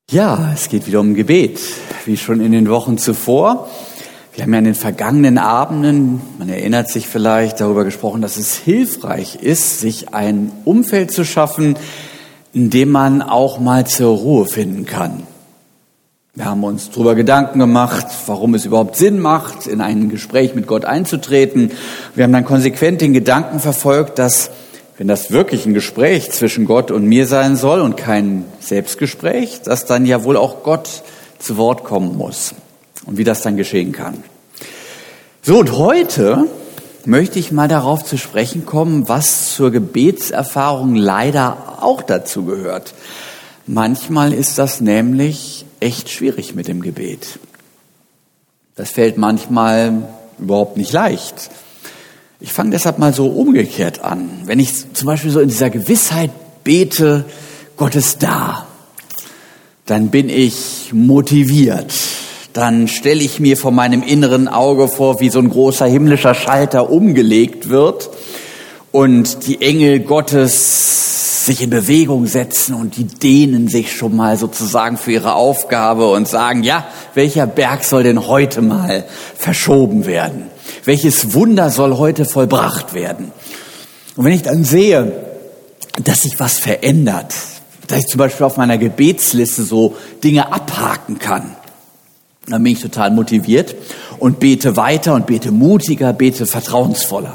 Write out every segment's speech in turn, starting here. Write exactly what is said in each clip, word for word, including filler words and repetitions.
Ja, es geht wieder um Gebet, wie schon in den Wochen zuvor. Wir haben ja in den vergangenen Abenden, man erinnert sich vielleicht, darüber gesprochen, dass es hilfreich ist, sich ein Umfeld zu schaffen, in dem man auch mal zur Ruhe finden kann. Wir haben uns darüber Gedanken gemacht, warum es überhaupt Sinn macht, in ein Gespräch mit Gott einzutreten. Wir haben dann konsequent den Gedanken verfolgt, dass, wenn das wirklich ein Gespräch zwischen Gott und mir sein soll und kein Selbstgespräch, dass dann ja wohl auch Gott zu Wort kommen muss und wie das dann geschehen kann. So, und heute möchte ich mal darauf zu sprechen kommen, was zur Gebetserfahrung leider auch dazu gehört. Manchmal ist das nämlich echt schwierig mit dem Gebet. Das fällt manchmal überhaupt nicht leicht. Ich fange deshalb mal so umgekehrt an. Wenn ich zum Beispiel so in dieser Gewissheit bete, Gott ist da, dann bin ich motiviert. Dann stelle ich mir vor meinem inneren Auge vor, wie so ein großer himmlischer Schalter umgelegt wird und die Engel Gottes sich in Bewegung setzen und die dehnen sich schon mal sozusagen für ihre Aufgabe und sagen, ja, welcher Berg soll denn heute mal verschoben werden? Welches Wunder soll heute vollbracht werden? Und wenn ich dann sehe, dass sich was verändert, dass ich zum Beispiel auf meiner Gebetsliste so Dinge abhaken kann, dann bin ich total motiviert und bete weiter und bete mutiger, bete vertrauensvoller.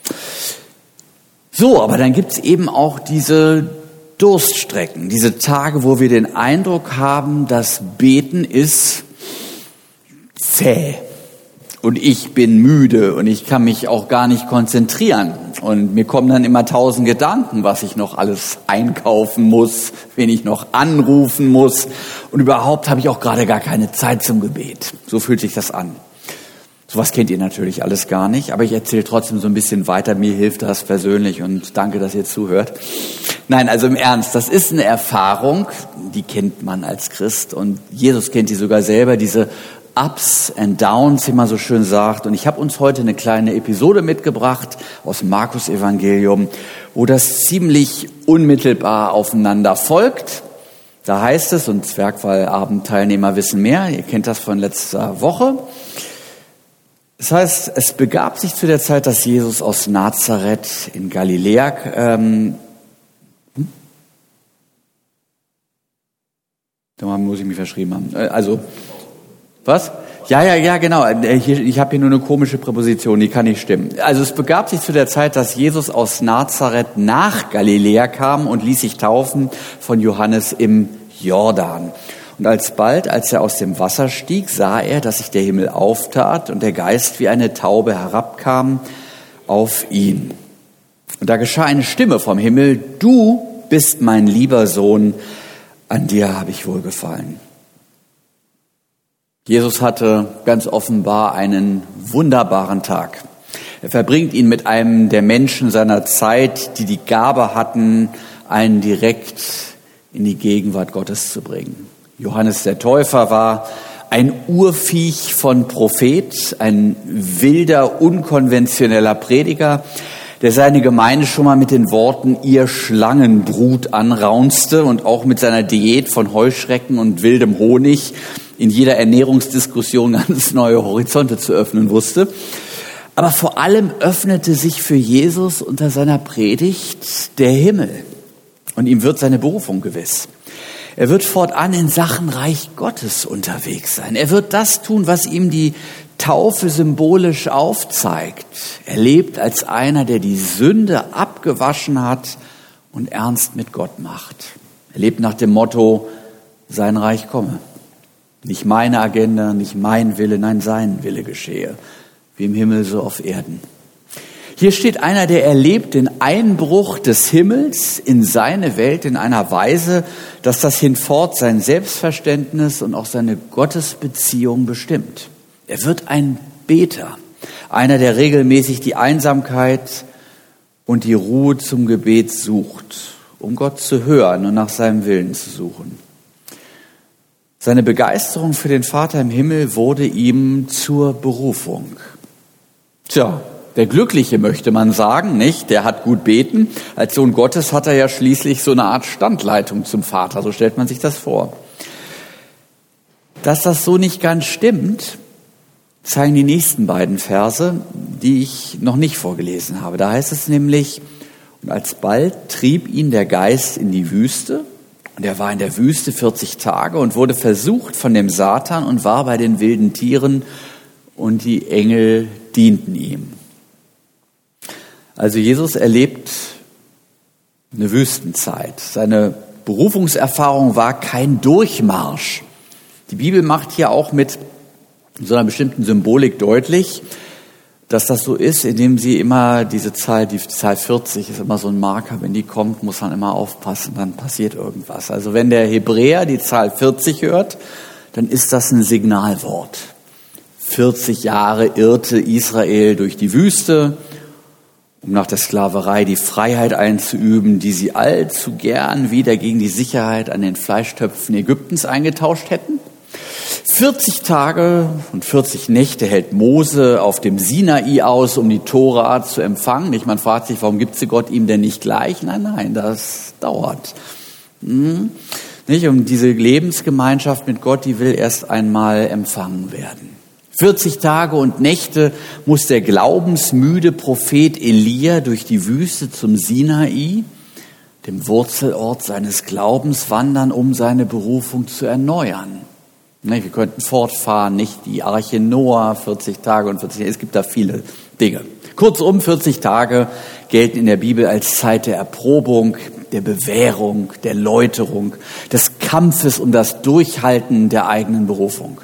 So, aber dann gibt's eben auch diese Durststrecken, diese Tage, wo wir den Eindruck haben, das Beten ist zäh. Und ich bin müde und ich kann mich auch gar nicht konzentrieren. Und mir kommen dann immer tausend Gedanken, was ich noch alles einkaufen muss, wen ich noch anrufen muss. Und überhaupt habe ich auch gerade gar keine Zeit zum Gebet. So fühlt sich das an. Sowas kennt ihr natürlich alles gar nicht, aber ich erzähle trotzdem so ein bisschen weiter. Mir hilft das persönlich und danke, dass ihr zuhört. Nein, also im Ernst, das ist eine Erfahrung, die kennt man als Christ und Jesus kennt die sogar selber, diese Ups and Downs, wie man so schön sagt. Und ich habe uns heute eine kleine Episode mitgebracht aus dem Markus-Evangelium, wo das ziemlich unmittelbar aufeinander folgt. Da heißt es, und Zwergwall-Abend-Teilnehmer wissen mehr, ihr kennt das von letzter Woche. Das heißt, es begab sich zu der Zeit, dass Jesus aus Nazareth in Galiläa ähm, hm? Da muss ich mich verschrieben haben. Also Was? Ja, ja, ja, genau. Hier, ich habe hier nur eine komische Präposition, die kann nicht stimmen. Also es begab sich zu der Zeit, dass Jesus aus Nazareth nach Galiläa kam und ließ sich taufen von Johannes im Jordan. Und alsbald, als er aus dem Wasser stieg, sah er, dass sich der Himmel auftat und der Geist wie eine Taube herabkam auf ihn. Und da geschah eine Stimme vom Himmel: Du bist mein lieber Sohn, an dir habe ich wohlgefallen. Jesus hatte ganz offenbar einen wunderbaren Tag. Er verbringt ihn mit einem der Menschen seiner Zeit, die die Gabe hatten, einen direkt in die Gegenwart Gottes zu bringen. Johannes der Täufer war ein Urviech von Prophet, ein wilder, unkonventioneller Prediger, der seine Gemeinde schon mal mit den Worten ihr Schlangenbrut anraunzte und auch mit seiner Diät von Heuschrecken und wildem Honig in jeder Ernährungsdiskussion ganz neue Horizonte zu öffnen wusste. Aber vor allem öffnete sich für Jesus unter seiner Predigt der Himmel. Und ihm wird seine Berufung gewiss. Er wird fortan in Sachen Reich Gottes unterwegs sein. Er wird das tun, was ihm die Taufe symbolisch aufzeigt. Er lebt als einer, der die Sünde abgewaschen hat und ernst mit Gott macht. Er lebt nach dem Motto: Sein Reich komme. Nicht meine Agenda, nicht mein Wille, nein, sein Wille geschehe. Wie im Himmel, so auf Erden. Hier steht einer, der erlebt den Einbruch des Himmels in seine Welt in einer Weise, dass das hinfort sein Selbstverständnis und auch seine Gottesbeziehung bestimmt. Er wird ein Beter, einer, der regelmäßig die Einsamkeit und die Ruhe zum Gebet sucht, um Gott zu hören und nach seinem Willen zu suchen. Seine Begeisterung für den Vater im Himmel wurde ihm zur Berufung. Tja, der Glückliche möchte man sagen, nicht? Der hat gut beten. Als Sohn Gottes hat er ja schließlich so eine Art Standleitung zum Vater, so stellt man sich das vor. Dass das so nicht ganz stimmt, zeigen die nächsten beiden Verse, die ich noch nicht vorgelesen habe. Da heißt es nämlich, und alsbald trieb ihn der Geist in die Wüste, und er war in der Wüste vierzig Tage und wurde versucht von dem Satan und war bei den wilden Tieren, und die Engel dienten ihm. Also Jesus erlebt eine Wüstenzeit. Seine Berufungserfahrung war kein Durchmarsch. Die Bibel macht hier auch mit so einer bestimmten Symbolik deutlich, dass das so ist, indem sie immer diese Zahl, die Zahl vierzig ist immer so ein Marker, wenn die kommt, muss man immer aufpassen, dann passiert irgendwas. Also wenn der Hebräer die Zahl vierzig hört, dann ist das ein Signalwort. vierzig Jahre irrte Israel durch die Wüste, um nach der Sklaverei die Freiheit einzuüben, die sie allzu gern wieder gegen die Sicherheit an den Fleischtöpfen Ägyptens eingetauscht hätten. vierzig Tage und vierzig Nächte hält Mose auf dem Sinai aus, um die Tora zu empfangen. Nicht? Man fragt sich, warum gibt sie Gott ihm denn nicht gleich? Nein, nein, das dauert. Hm. Nicht? Und diese Lebensgemeinschaft mit Gott, die will erst einmal empfangen werden. vierzig Tage und Nächte muss der glaubensmüde Prophet Elia durch die Wüste zum Sinai, dem Wurzelort seines Glaubens, wandern, um seine Berufung zu erneuern. Wir könnten fortfahren, nicht die Arche Noah, vierzig Tage und vierzig Tage, es gibt da viele Dinge. Kurzum, vierzig Tage gelten in der Bibel als Zeit der Erprobung, der Bewährung, der Läuterung, des Kampfes um das Durchhalten der eigenen Berufung.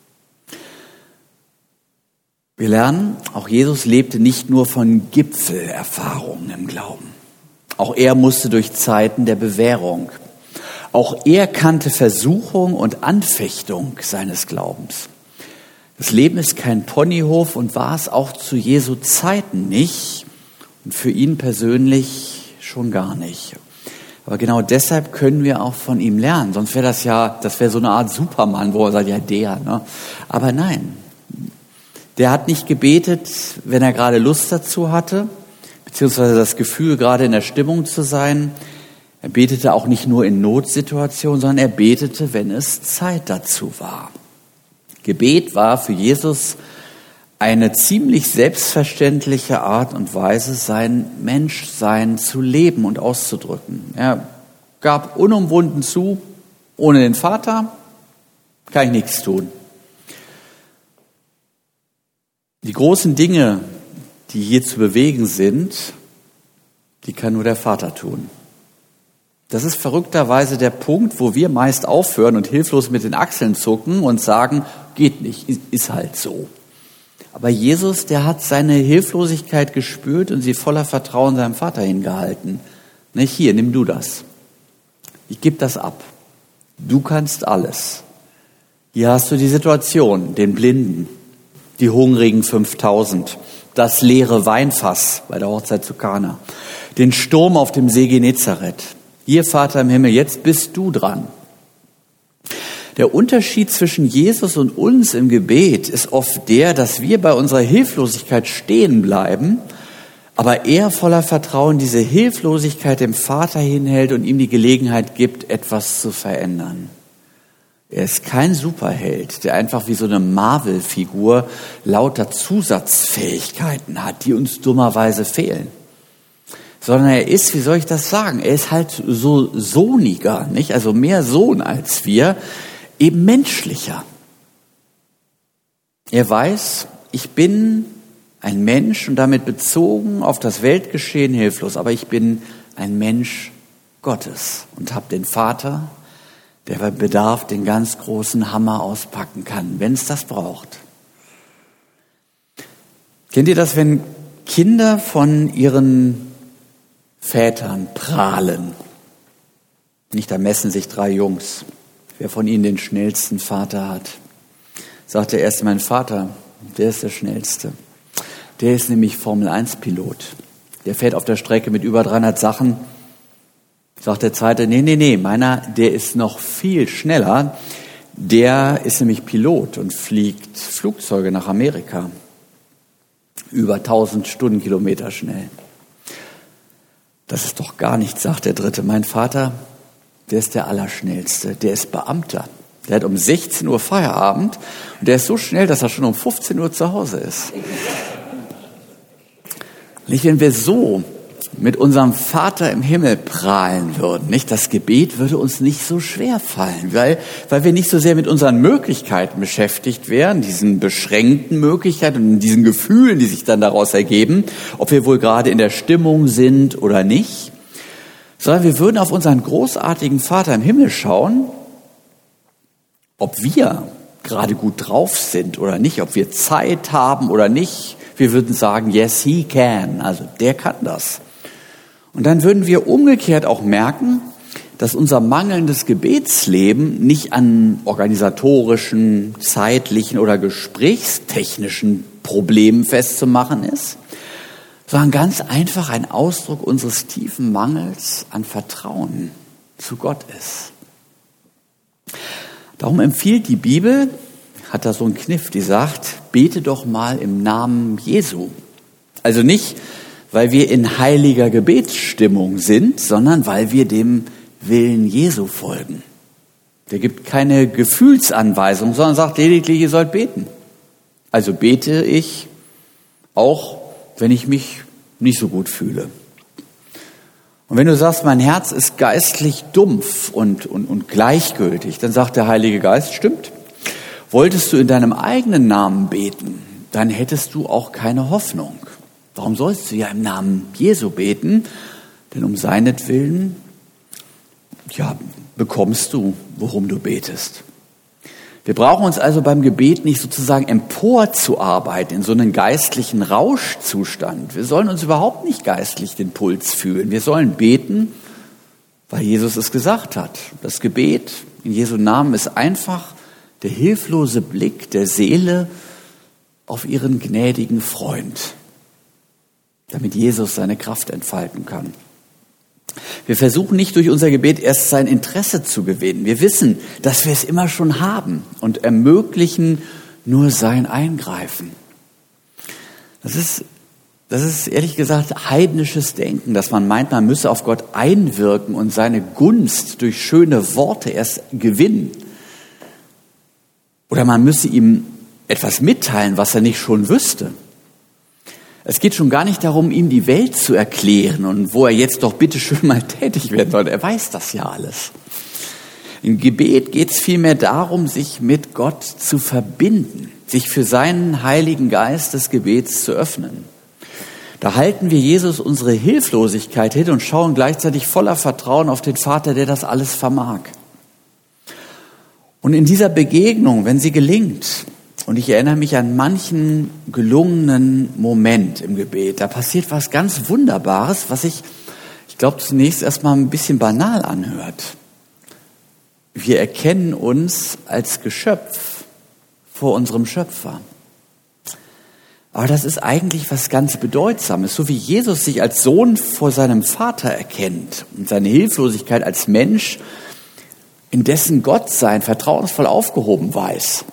Wir lernen, auch Jesus lebte nicht nur von Gipfelerfahrungen im Glauben. Auch er musste durch Zeiten der Bewährung. Auch er kannte Versuchung und Anfechtung seines Glaubens. Das Leben ist kein Ponyhof und war es auch zu Jesu Zeiten nicht und für ihn persönlich schon gar nicht. Aber genau deshalb können wir auch von ihm lernen. Sonst wäre das ja, das wäre so eine Art Superman, wo er sagt, ja der. Ne? Aber nein, der hat nicht gebetet, wenn er gerade Lust dazu hatte, beziehungsweise das Gefühl, gerade in der Stimmung zu sein. Er betete auch nicht nur in Notsituationen, sondern er betete, wenn es Zeit dazu war. Gebet war für Jesus eine ziemlich selbstverständliche Art und Weise, sein Menschsein zu leben und auszudrücken. Er gab unumwunden zu, ohne den Vater kann ich nichts tun. Die großen Dinge, die hier zu bewegen sind, die kann nur der Vater tun. Das ist verrückterweise der Punkt, wo wir meist aufhören und hilflos mit den Achseln zucken und sagen, geht nicht, ist halt so. Aber Jesus, der hat seine Hilflosigkeit gespürt und sie voller Vertrauen seinem Vater hingehalten. Nicht hier, nimm du das. Ich gebe das ab. Du kannst alles. Hier hast du die Situation, den Blinden, die hungrigen fünftausend, das leere Weinfass bei der Hochzeit zu Kana, den Sturm auf dem See Genezareth. Hier, Vater im Himmel, jetzt bist du dran. Der Unterschied zwischen Jesus und uns im Gebet ist oft der, dass wir bei unserer Hilflosigkeit stehen bleiben, aber er voller Vertrauen diese Hilflosigkeit dem Vater hinhält und ihm die Gelegenheit gibt, etwas zu verändern. Er ist kein Superheld, der einfach wie so eine Marvel-Figur lauter Zusatzfähigkeiten hat, die uns dummerweise fehlen. Sondern er ist, wie soll ich das sagen, er ist halt so sohniger, nicht? Also mehr Sohn als wir, eben menschlicher. Er weiß, ich bin ein Mensch und damit bezogen auf das Weltgeschehen hilflos, aber ich bin ein Mensch Gottes und habe den Vater, der bei Bedarf den ganz großen Hammer auspacken kann, wenn es das braucht. Kennt ihr das, wenn Kinder von ihren Vätern prahlen? Nicht, da messen sich drei Jungs, wer von ihnen den schnellsten Vater hat. Sagt der erste, mein Vater, der ist der Schnellste. Der ist nämlich Formel eins Pilot. Der fährt auf der Strecke mit über dreihundert Sachen. Sagt der zweite, nee, nee, nee, meiner, der ist noch viel schneller. Der ist nämlich Pilot und fliegt Flugzeuge nach Amerika. Über tausend Stundenkilometer schnell. Das ist doch gar nichts, sagt der dritte. Mein Vater, der ist der Allerschnellste, der ist Beamter. Der hat um sechzehn Uhr Feierabend und der ist so schnell, dass er schon um fünfzehn Uhr zu Hause ist. Nicht, wenn wir so mit unserem Vater im Himmel prahlen würden, nicht? Das Gebet würde uns nicht so schwer fallen, weil, weil wir nicht so sehr mit unseren Möglichkeiten beschäftigt wären, diesen beschränkten Möglichkeiten und diesen Gefühlen, die sich dann daraus ergeben, ob wir wohl gerade in der Stimmung sind oder nicht, sondern wir würden auf unseren großartigen Vater im Himmel schauen, ob wir gerade gut drauf sind oder nicht, ob wir Zeit haben oder nicht. Wir würden sagen, yes, he can, also der kann das. Und dann würden wir umgekehrt auch merken, dass unser mangelndes Gebetsleben nicht an organisatorischen, zeitlichen oder gesprächstechnischen Problemen festzumachen ist, sondern ganz einfach ein Ausdruck unseres tiefen Mangels an Vertrauen zu Gott ist. Darum empfiehlt die Bibel, hat da so einen Kniff, die sagt, bete doch mal im Namen Jesu. Also nicht, weil wir in heiliger Gebetsstimmung sind, sondern weil wir dem Willen Jesu folgen. Der gibt keine Gefühlsanweisung, sondern sagt lediglich, ihr sollt beten. Also bete ich, auch wenn ich mich nicht so gut fühle. Und wenn du sagst, mein Herz ist geistlich dumpf und, und, und gleichgültig, dann sagt der Heilige Geist, stimmt. Wolltest du in deinem eigenen Namen beten, dann hättest du auch keine Hoffnung. Warum sollst du ja im Namen Jesu beten? Denn um seinetwillen, ja, bekommst du, worum du betest. Wir brauchen uns also beim Gebet nicht sozusagen emporzuarbeiten in so einen geistlichen Rauschzustand. Wir sollen uns überhaupt nicht geistlich den Puls fühlen. Wir sollen beten, weil Jesus es gesagt hat. Das Gebet in Jesu Namen ist einfach der hilflose Blick der Seele auf ihren gnädigen Freund, damit Jesus seine Kraft entfalten kann. Wir versuchen nicht durch unser Gebet erst sein Interesse zu gewinnen. Wir wissen, dass wir es immer schon haben und ermöglichen nur sein Eingreifen. Das ist, das ist ehrlich gesagt heidnisches Denken, dass man meint, man müsse auf Gott einwirken und seine Gunst durch schöne Worte erst gewinnen. Oder man müsse ihm etwas mitteilen, was er nicht schon wüsste. Es geht schon gar nicht darum, ihm die Welt zu erklären und wo er jetzt doch bitte schön mal tätig werden soll. Er weiß das ja alles. Im Gebet geht es vielmehr darum, sich mit Gott zu verbinden, sich für seinen Heiligen Geist des Gebets zu öffnen. Da halten wir Jesus unsere Hilflosigkeit hin und schauen gleichzeitig voller Vertrauen auf den Vater, der das alles vermag. Und in dieser Begegnung, wenn sie gelingt, und ich erinnere mich an manchen gelungenen Moment im Gebet. Da passiert was ganz Wunderbares, was ich, ich glaube, zunächst erstmal ein bisschen banal anhört. Wir erkennen uns als Geschöpf vor unserem Schöpfer. Aber das ist eigentlich was ganz Bedeutsames. So wie Jesus sich als Sohn vor seinem Vater erkennt und seine Hilflosigkeit als Mensch, in dessen Gottsein vertrauensvoll aufgehoben weiß.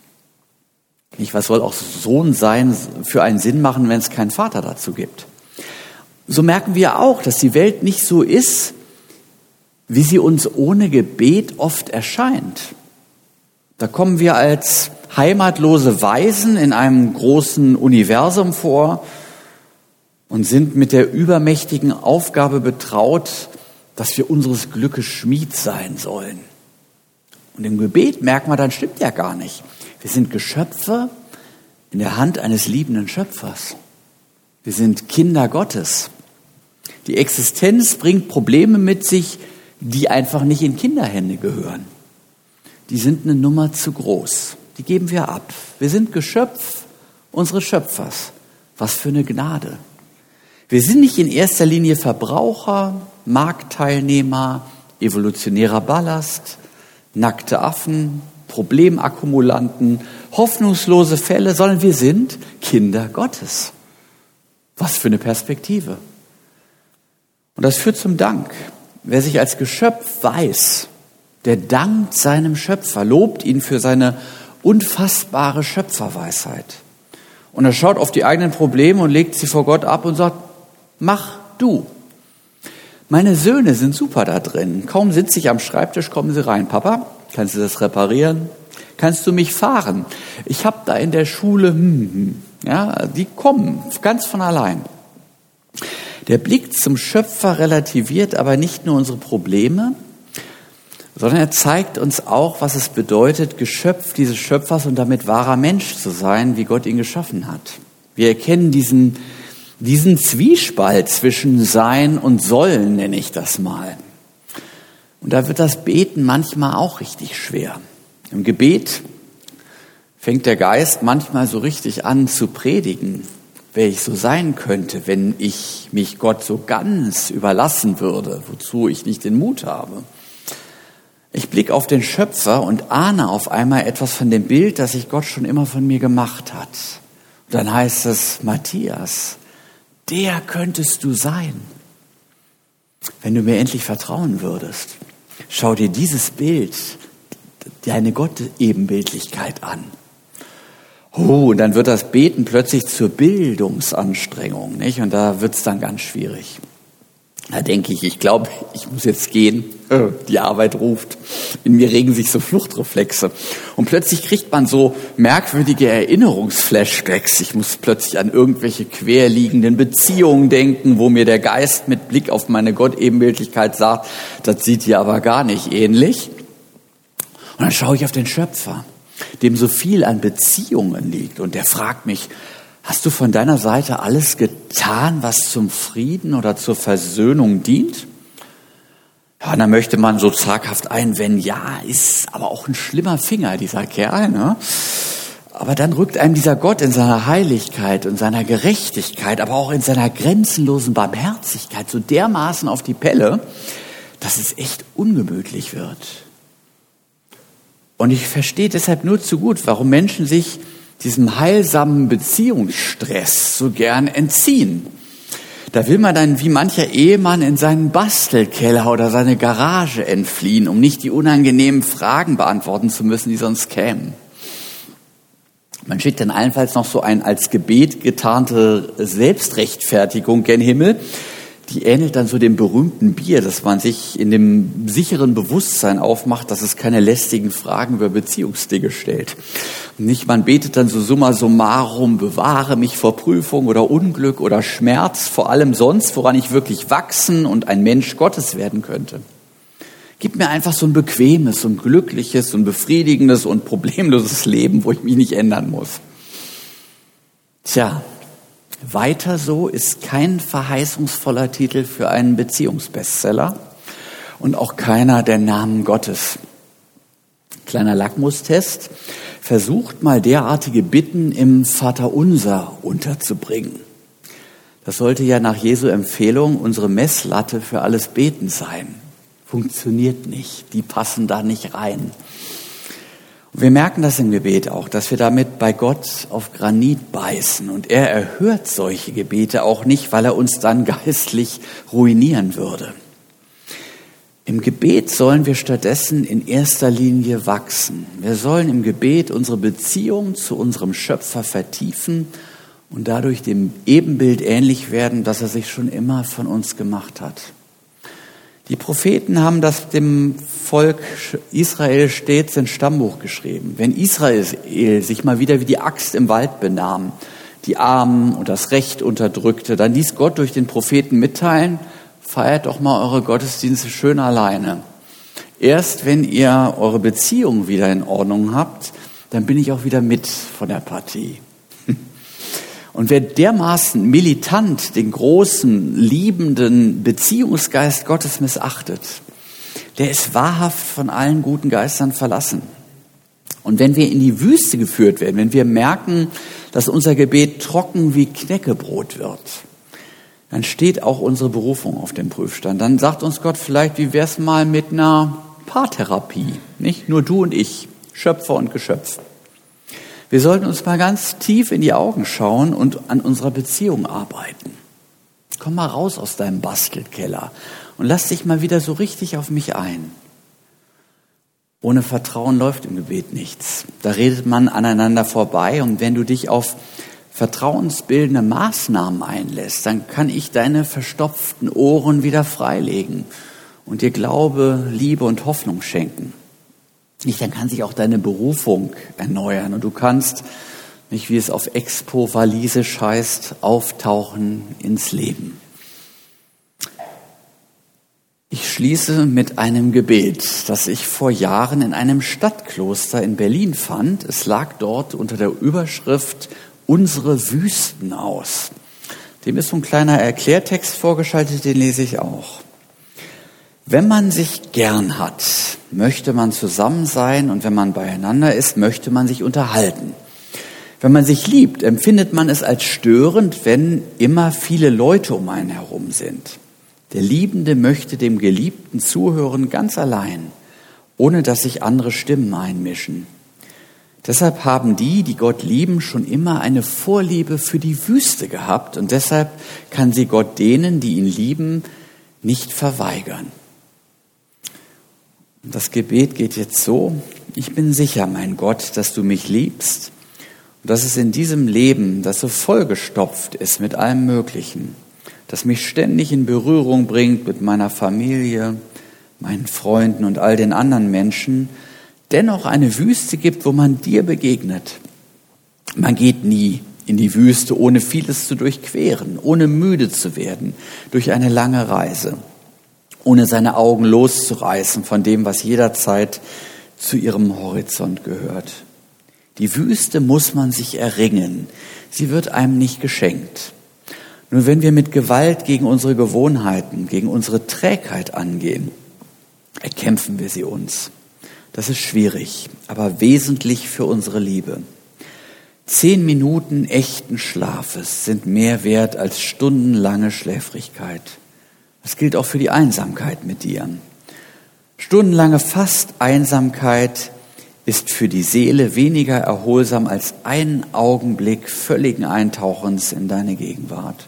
Nicht, was soll auch Sohn sein für einen Sinn machen, wenn es keinen Vater dazu gibt? So merken wir auch, dass die Welt nicht so ist, wie sie uns ohne Gebet oft erscheint. Da kommen wir als heimatlose Waisen in einem großen Universum vor und sind mit der übermächtigen Aufgabe betraut, dass wir unseres Glückes Schmied sein sollen. Und im Gebet merken wir, dann stimmt ja gar nicht. Wir sind Geschöpfe in der Hand eines liebenden Schöpfers. Wir sind Kinder Gottes. Die Existenz bringt Probleme mit sich, die einfach nicht in Kinderhände gehören. Die sind eine Nummer zu groß. Die geben wir ab. Wir sind Geschöpf unseres Schöpfers. Was für eine Gnade. Wir sind nicht in erster Linie Verbraucher, Marktteilnehmer, evolutionärer Ballast, nackte Affen, Problemakkumulanten, hoffnungslose Fälle, sondern wir sind Kinder Gottes. Was für eine Perspektive. Und das führt zum Dank. Wer sich als Geschöpf weiß, der dankt seinem Schöpfer, lobt ihn für seine unfassbare Schöpferweisheit. Und er schaut auf die eigenen Probleme und legt sie vor Gott ab und sagt, mach du. Meine Söhne sind super da drin. Kaum sitze ich am Schreibtisch, kommen sie rein. Papa, Kannst du das reparieren? Kannst du mich fahren? Ich habe da in der Schule, hm, hm, ja, die kommen ganz von allein. Der Blick zum Schöpfer relativiert aber nicht nur unsere Probleme, sondern er zeigt uns auch, was es bedeutet, Geschöpf dieses Schöpfers und damit wahrer Mensch zu sein, wie Gott ihn geschaffen hat. Wir erkennen diesen, diesen Zwiespalt zwischen Sein und Sollen, nenne ich das mal. Und da wird das Beten manchmal auch richtig schwer. Im Gebet fängt der Geist manchmal so richtig an zu predigen, wer ich so sein könnte, wenn ich mich Gott so ganz überlassen würde, wozu ich nicht den Mut habe. Ich blicke auf den Schöpfer und ahne auf einmal etwas von dem Bild, das sich Gott schon immer von mir gemacht hat. Und dann heißt es, Matthias, der könntest du sein, wenn du mir endlich vertrauen würdest. Schau dir dieses Bild, deine Gott-Ebenbildlichkeit an. Oh, und dann wird das Beten plötzlich zur Bildungsanstrengung, nicht? Und da wird's dann ganz schwierig. Da denke ich, ich glaube, ich muss jetzt gehen. Die Arbeit ruft. In mir regen sich so Fluchtreflexe. Und plötzlich kriegt man so merkwürdige Erinnerungsflashbacks. Ich muss plötzlich an irgendwelche querliegenden Beziehungen denken, wo mir der Geist mit Blick auf meine Gott-Ebenbildlichkeit sagt, das sieht hier aber gar nicht ähnlich. Und dann schaue ich auf den Schöpfer, dem so viel an Beziehungen liegt. Und der fragt mich, hast du von deiner Seite alles getan, was zum Frieden oder zur Versöhnung dient? Ja, und dann möchte man so zaghaft einwenden, ja, ist aber auch ein schlimmer Finger, dieser Kerl, ne? Aber dann rückt einem dieser Gott in seiner Heiligkeit und seiner Gerechtigkeit, aber auch in seiner grenzenlosen Barmherzigkeit so dermaßen auf die Pelle, dass es echt ungemütlich wird. Und ich verstehe deshalb nur zu gut, warum Menschen sich diesem heilsamen Beziehungsstress so gern entziehen. Da will man dann wie mancher Ehemann in seinen Bastelkeller oder seine Garage entfliehen, um nicht die unangenehmen Fragen beantworten zu müssen, die sonst kämen. Man schickt dann allenfalls noch so ein als Gebet getarnte Selbstrechtfertigung gen Himmel. Die ähnelt dann so dem berühmten Bier, dass man sich in dem sicheren Bewusstsein aufmacht, dass es keine lästigen Fragen über Beziehungsdinge stellt. Nicht, man betet dann so summa summarum, bewahre mich vor Prüfung oder Unglück oder Schmerz, vor allem sonst, woran ich wirklich wachsen und ein Mensch Gottes werden könnte. Gib mir einfach so ein bequemes und glückliches und befriedigendes und problemloses Leben, wo ich mich nicht ändern muss. Tja, weiter so ist kein verheißungsvoller Titel für einen Beziehungsbestseller und auch keiner der Namen Gottes. Kleiner Lackmustest. Versucht mal derartige Bitten im Vaterunser unterzubringen. Das sollte ja nach Jesu Empfehlung unsere Messlatte für alles Beten sein. Funktioniert nicht. Die passen da nicht rein. Und wir merken das im Gebet auch, dass wir damit bei Gott auf Granit beißen. Und er erhört solche Gebete auch nicht, weil er uns dann geistlich ruinieren würde. Im Gebet sollen wir stattdessen in erster Linie wachsen. Wir sollen im Gebet unsere Beziehung zu unserem Schöpfer vertiefen und dadurch dem Ebenbild ähnlich werden, das er sich schon immer von uns gemacht hat. Die Propheten haben das dem Volk Israel stets ins Stammbuch geschrieben. Wenn Israel sich mal wieder wie die Axt im Wald benahm, die Armen und das Recht unterdrückte, dann ließ Gott durch den Propheten mitteilen, feiert doch mal eure Gottesdienste schön alleine. Erst wenn ihr eure Beziehung wieder in Ordnung habt, dann bin ich auch wieder mit von der Partie. Und wer dermaßen militant den großen, liebenden Beziehungsgeist Gottes missachtet, der ist wahrhaft von allen guten Geistern verlassen. Und wenn wir in die Wüste geführt werden, wenn wir merken, dass unser Gebet trocken wie Knäckebrot wird, dann steht auch unsere Berufung auf dem Prüfstand. Dann sagt uns Gott vielleicht, wie wär's mal mit einer Paartherapie, nicht? Nur du und ich, Schöpfer und Geschöpf. Wir sollten uns mal ganz tief in die Augen schauen und an unserer Beziehung arbeiten. Komm mal raus aus deinem Bastelkeller und lass dich mal wieder so richtig auf mich ein. Ohne Vertrauen läuft im Gebet nichts. Da redet man aneinander vorbei und wenn du dich auf vertrauensbildende Maßnahmen einlässt, dann kann ich deine verstopften Ohren wieder freilegen und dir Glaube, Liebe und Hoffnung schenken. Nicht, dann kann sich auch deine Berufung erneuern und du kannst, nicht wie es auf Expo walisisch heißt, auftauchen ins Leben. Ich schließe mit einem Gebet, das ich vor Jahren in einem Stadtkloster in Berlin fand. Es lag dort unter der Überschrift Unsere Wüsten aus. Dem ist so ein kleiner Erklärtext vorgeschaltet, den lese ich auch. Wenn man sich gern hat, möchte man zusammen sein und wenn man beieinander ist, möchte man sich unterhalten. Wenn man sich liebt, empfindet man es als störend, wenn immer viele Leute um einen herum sind. Der Liebende möchte dem Geliebten zuhören ganz allein, ohne dass sich andere Stimmen einmischen. Deshalb haben die, die Gott lieben, schon immer eine Vorliebe für die Wüste gehabt und deshalb kann sie Gott denen, die ihn lieben, nicht verweigern. Das Gebet geht jetzt so: Ich bin sicher, mein Gott, dass du mich liebst und dass es in diesem Leben, das so vollgestopft ist mit allem Möglichen, das mich ständig in Berührung bringt mit meiner Familie, meinen Freunden und all den anderen Menschen, dennoch eine Wüste gibt, wo man dir begegnet. Man geht nie in die Wüste, ohne vieles zu durchqueren, ohne müde zu werden durch eine lange Reise, ohne seine Augen loszureißen von dem, was jederzeit zu ihrem Horizont gehört. Die Wüste muss man sich erringen. Sie wird einem nicht geschenkt. Nur wenn wir mit Gewalt gegen unsere Gewohnheiten, gegen unsere Trägheit angehen, erkämpfen wir sie uns. Das ist schwierig, aber wesentlich für unsere Liebe. Zehn Minuten echten Schlafes sind mehr wert als stundenlange Schläfrigkeit. Das gilt auch für die Einsamkeit mit dir. Stundenlange Fast-Einsamkeit ist für die Seele weniger erholsam als ein Augenblick völligen Eintauchens in deine Gegenwart.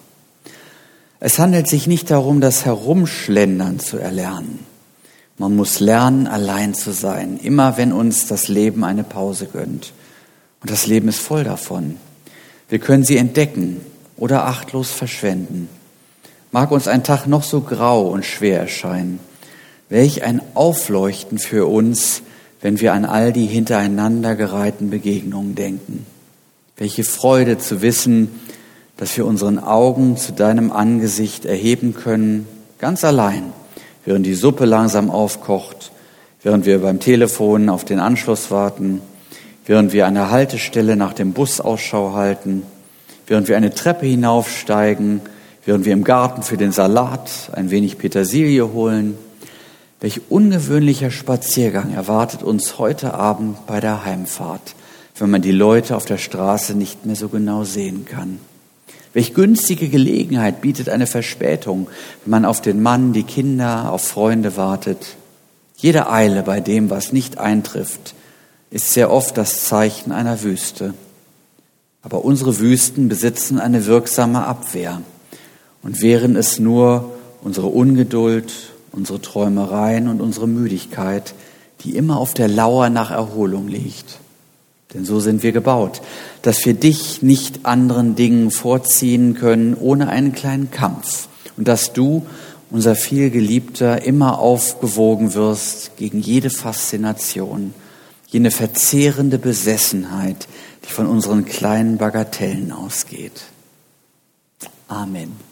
Es handelt sich nicht darum, das Herumschlendern zu erlernen. Man muss lernen, allein zu sein, immer wenn uns das Leben eine Pause gönnt. Und das Leben ist voll davon. Wir können sie entdecken oder achtlos verschwenden. Mag uns ein Tag noch so grau und schwer erscheinen. Welch ein Aufleuchten für uns, wenn wir an all die hintereinander gereihten Begegnungen denken. Welche Freude zu wissen, dass wir unseren Augen zu deinem Angesicht erheben können, ganz allein, während die Suppe langsam aufkocht, während wir beim Telefon auf den Anschluss warten, während wir an der Haltestelle nach dem Bus Ausschau halten, während wir eine Treppe hinaufsteigen, während wir im Garten für den Salat ein wenig Petersilie holen. Welch ungewöhnlicher Spaziergang erwartet uns heute Abend bei der Heimfahrt, wenn man die Leute auf der Straße nicht mehr so genau sehen kann. Welch günstige Gelegenheit bietet eine Verspätung, wenn man auf den Mann, die Kinder, auf Freunde wartet. Jede Eile bei dem, was nicht eintrifft, ist sehr oft das Zeichen einer Wüste. Aber unsere Wüsten besitzen eine wirksame Abwehr. Und wären es nur unsere Ungeduld, unsere Träumereien und unsere Müdigkeit, die immer auf der Lauer nach Erholung liegt. Denn so sind wir gebaut, dass wir dich nicht anderen Dingen vorziehen können ohne einen kleinen Kampf. Und dass du, unser vielgeliebter, immer aufgewogen wirst gegen jede Faszination, jene verzehrende Besessenheit, die von unseren kleinen Bagatellen ausgeht. Amen.